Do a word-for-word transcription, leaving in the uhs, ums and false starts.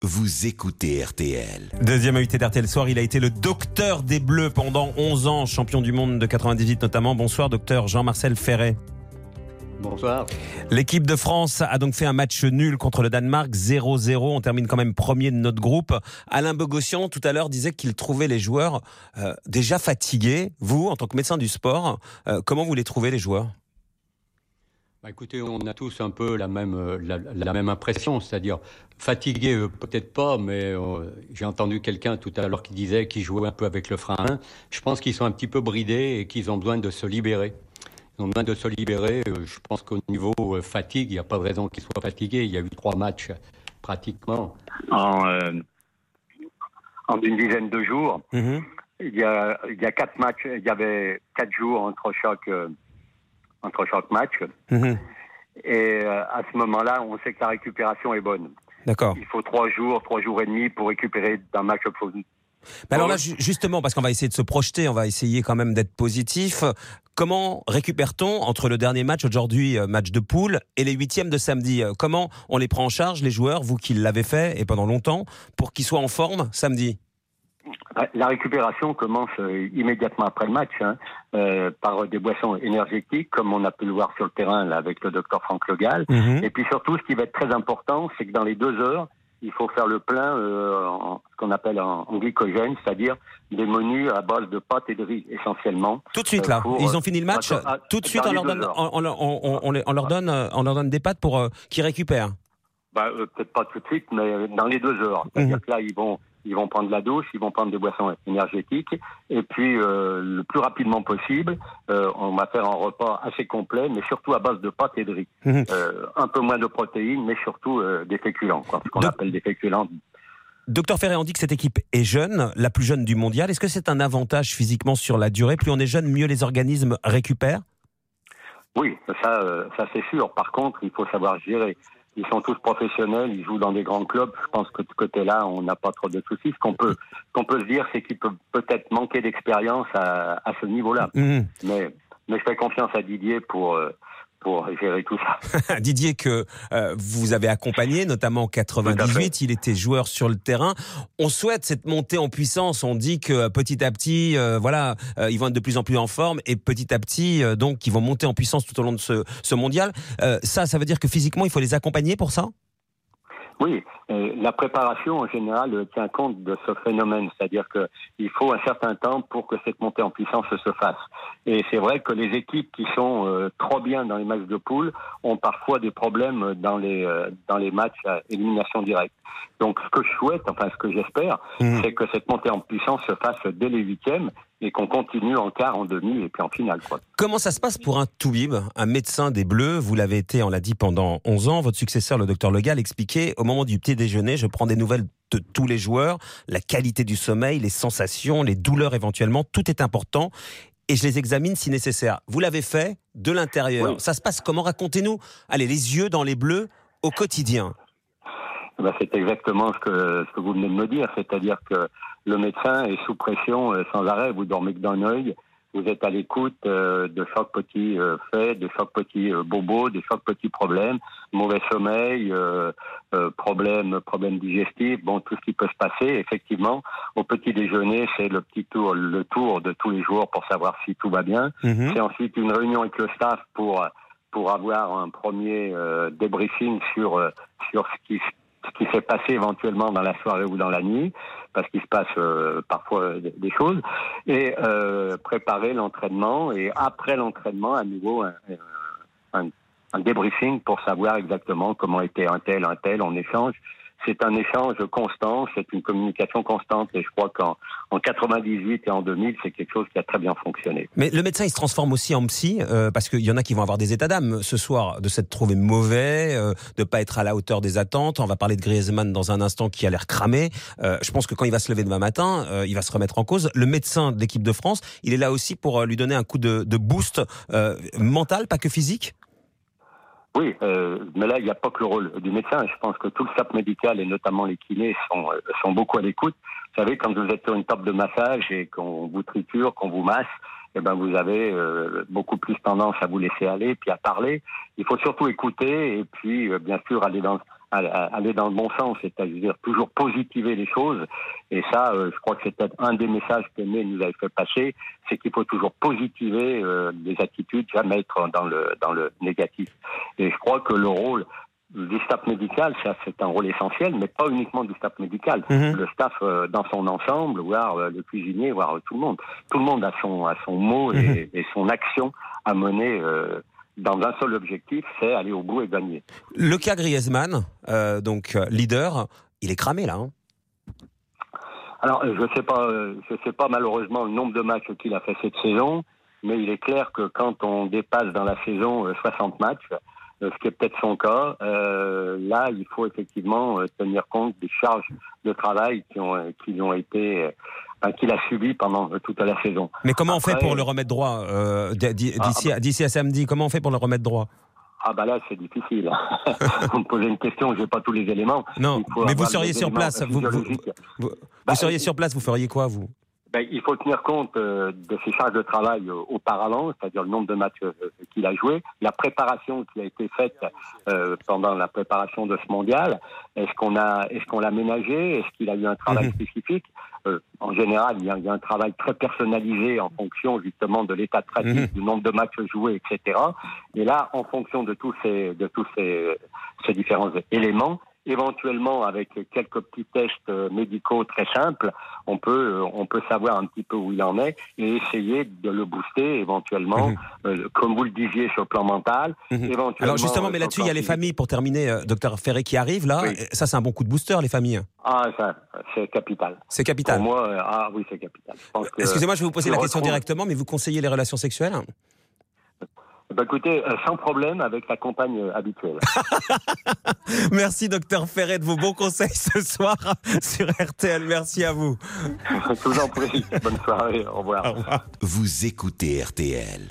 Vous écoutez R T L. Deuxième invité d'R T L Soir, il a été le docteur des Bleus pendant onze ans, champion du monde de quatre-vingt-dix-huit notamment. Bonsoir docteur Jean-Marcel Ferret. Bonsoir. L'équipe de France a donc fait un match nul contre le Danemark, zéro zéro. On termine quand même premier de notre groupe. Alain Bogossian, tout à l'heure, disait qu'il trouvait les joueurs euh, déjà fatigués. Vous, en tant que médecin du sport, euh, comment vous les trouvez, les joueurs ? Bah écoutez, on a tous un peu la même, la, la même impression, c'est-à-dire fatigués, euh, peut-être pas, mais euh, j'ai entendu quelqu'un tout à l'heure qui disait qu'ils jouaient un peu avec le frein à main. Je pense qu'ils sont un petit peu bridés et qu'ils ont besoin de se libérer. Ils ont besoin de se libérer. Euh, je pense qu'au niveau euh, fatigue, il n'y a pas de raison qu'ils soient fatigués. Il y a eu trois matchs pratiquement en, euh, en une dizaine de jours. Mm-hmm. Il y a, il y a quatre matchs. Il y avait quatre jours entre chaque. Euh, entre chaque match. Mmh. Et euh, à ce moment-là, on sait que la récupération est bonne. D'accord. Il faut trois jours, trois jours et demi pour récupérer d'un match opposé. Mais alors là, justement, parce qu'on va essayer de se projeter, on va essayer quand même d'être positif. Comment récupère-t-on entre le dernier match aujourd'hui, match de poule, et les huitièmes de samedi ? Comment on les prend en charge, les joueurs, vous qui l'avez fait, et pendant longtemps, pour qu'ils soient en forme samedi ? La récupération commence euh, immédiatement après le match, hein, euh, par des boissons énergétiques, comme on a pu le voir sur le terrain là, avec le docteur Franck Le Gall. Mmh. Et puis surtout, ce qui va être très important, c'est que dans les deux heures, il faut faire le plein, euh, en, ce qu'on appelle en, en glycogène, c'est-à-dire des menus à base de pâtes et de riz, essentiellement. Tout de suite, là, pour, ils ont fini le match, à, tout de suite, on leur, donne, on, on, on, on, on leur donne, on leur donne des pâtes pour euh, qu'ils récupèrent. Bah, euh, peut-être pas tout de suite, mais dans les deux heures. C'est-à-dire mmh. que là, ils vont... Ils vont prendre la douche, ils vont prendre des boissons énergétiques, et puis euh, le plus rapidement possible, euh, on va faire un repas assez complet, mais surtout à base de pâtes et de riz. Mmh. Euh, un peu moins de protéines, mais surtout euh, des féculents, quoi, ce qu'on Do- appelle des féculents. Docteur Ferret, on dit que cette équipe est jeune, la plus jeune du mondial. Est-ce que c'est un avantage physiquement sur la durée ? Plus on est jeune, mieux les organismes récupèrent ? Oui, ça, euh, ça c'est sûr. Par contre, il faut savoir gérer. Ils sont tous professionnels, ils jouent dans des grands clubs. Je pense que de ce côté-là, on n'a pas trop de soucis. Ce qu'on peut, ce qu'on peut se dire, c'est qu'ils peuvent peut-être manquer d'expérience à, à ce niveau-là. Mmh. Mais, mais je fais confiance à Didier pour, pour gérer tout ça. Didier que euh, vous avez accompagné, notamment en quatre-vingt-dix-huit, il était joueur sur le terrain. On souhaite cette montée en puissance. On dit que petit à petit, euh, voilà, euh, ils vont être de plus en plus en forme et petit à petit, euh, donc, ils vont monter en puissance tout au long de ce, ce mondial. Euh, ça, ça veut dire que physiquement, il faut les accompagner pour ça ? Oui, euh, la préparation en général euh, tient compte de ce phénomène, c'est-à-dire qu'il faut un certain temps pour que cette montée en puissance se fasse. Et c'est vrai que les équipes qui sont euh, trop bien dans les matchs de poule ont parfois des problèmes dans les euh, dans les matchs à élimination directe. Donc ce que je souhaite, enfin ce que j'espère, mmh. c'est que cette montée en puissance se fasse dès les huitièmes et qu'on continue en quart, en demi et puis en finale, quoi. Comment ça se passe pour un Toubib, un médecin des Bleus ? Vous l'avez été, on l'a dit, pendant onze ans. Votre successeur, le docteur Le Gall, expliquait au moment du petit déjeuner, je prends des nouvelles de tous les joueurs, la qualité du sommeil, les sensations, les douleurs éventuellement, tout est important et je les examine si nécessaire. Vous l'avez fait de l'intérieur. Oui. Ça se passe comment ? Racontez-nous, allez, les yeux dans les Bleus au quotidien. Ben, c'est exactement ce que, ce que vous venez de me dire, c'est-à-dire que le médecin est sous pression euh, sans arrêt, vous dormez que d'un œil, vous êtes à l'écoute euh, de chaque petit euh, fait, de chaque petit euh, bobo, de chaque petit problème, mauvais sommeil, euh, euh, problème, problème digestif, bon, tout ce qui peut se passer. Effectivement, au petit déjeuner, c'est le petit tour, le tour de tous les jours pour savoir si tout va bien. Mmh. C'est ensuite une réunion avec le staff pour pour avoir un premier euh, débriefing sur euh, sur ce qui ce qui s'est passé éventuellement dans la soirée ou dans la nuit, parce qu'il se passe euh, parfois des, des choses, et euh, préparer l'entraînement, et après l'entraînement, à nouveau, un, un, un débriefing pour savoir exactement comment était un tel, un tel, on échange. C'est un échange constant, c'est une communication constante, et je crois qu'en en quatre-vingt-dix-huit et en deux mille, c'est quelque chose qui a très bien fonctionné. Mais le médecin, il se transforme aussi en psy, euh, parce qu'il y en a qui vont avoir des états d'âme ce soir, de s'être trouvé mauvais, euh, de pas être à la hauteur des attentes. On va parler de Griezmann dans un instant qui a l'air cramé. Euh, je pense que quand il va se lever demain matin, euh, il va se remettre en cause. Le médecin de l'équipe de France, il est là aussi pour lui donner un coup de, de boost euh, mental, pas que physique. Oui, euh, mais là, il n'y a pas que le rôle du médecin. Je pense que tout le staff médical et notamment les kinés sont, sont beaucoup à l'écoute. Vous savez, quand vous êtes sur une table de massage et qu'on vous triture, qu'on vous masse, eh ben vous avez euh, beaucoup plus tendance à vous laisser aller, puis à parler. Il faut surtout écouter et puis, euh, bien sûr, aller dans aller dans le bon sens, c'est-à-dire toujours positiver les choses. Et ça, euh, je crois que c'est peut-être un des messages que May nous avait fait passer, c'est qu'il faut toujours positiver euh, les attitudes, jamais être dans le dans le négatif. Et je crois que le rôle du staff médical, ça, c'est un rôle essentiel, mais pas uniquement du staff médical. Mmh. Le staff euh, dans son ensemble, voire euh, le cuisinier, voire euh, tout le monde. Tout le monde a son, a son mot et, mmh. et son action à mener euh, dans un seul objectif, c'est aller au bout et gagner. Le cas Griezmann, euh, donc leader, il est cramé là. Hein. Alors, je sais pas, je sais pas malheureusement le nombre de matchs qu'il a fait cette saison, mais il est clair que quand on dépasse dans la saison euh, soixante matchs, ce qui est peut-être son cas, euh, là, il faut effectivement euh, tenir compte des charges de travail qui ont, qui ont été, euh, qu'il a subies pendant euh, toute la saison. Mais comment Après, on fait pour le remettre droit euh, d'ici, ah, bah, d'ici à samedi? Comment on fait pour le remettre droit? Ah bah là, c'est difficile. Vous me posez une question, j'ai pas tous les éléments. Non, mais vous seriez sur place. Vous, vous, vous, vous bah, seriez sur place, vous feriez quoi, vous? Ben, il faut tenir compte euh, de ses charges de travail euh, auparavant, c'est-à-dire le nombre de matchs euh, qu'il a joué, la préparation qui a été faite euh, pendant la préparation de ce mondial. Est-ce qu'on a, est-ce qu'on l'a ménagé? Est-ce qu'il a eu un travail mmh. spécifique? euh, En général, il y, a, il y a un travail très personnalisé en fonction justement de l'état de pratique, mmh. du nombre de matchs joués, et cetera. Et là, en fonction de tous ces, de tous ces, ces différents éléments, éventuellement avec quelques petits tests médicaux très simples, on peut on peut savoir un petit peu où il en est et essayer de le booster éventuellement, mmh. euh, comme vous le disiez sur le plan mental. Mmh. Éventuellement. Alors justement, mais là-dessus, il y a les familles pour terminer, euh, docteur Ferré qui arrive là. Oui. Ça, c'est un bon coup de booster, les familles. Ah, ça, c'est capital. C'est capital. Pour moi, euh, ah oui, c'est capital. Je pense que Excusez-moi, je vais vous poser la retrouve... question directement, mais vous conseillez les relations sexuelles? Ben écoutez, euh, sans problème avec la compagne euh, habituelle. Merci docteur Ferré de vos bons conseils ce soir sur R T L. Merci à vous. Je vous en prie. Bonne soirée. Au revoir. Au revoir. Vous écoutez R T L.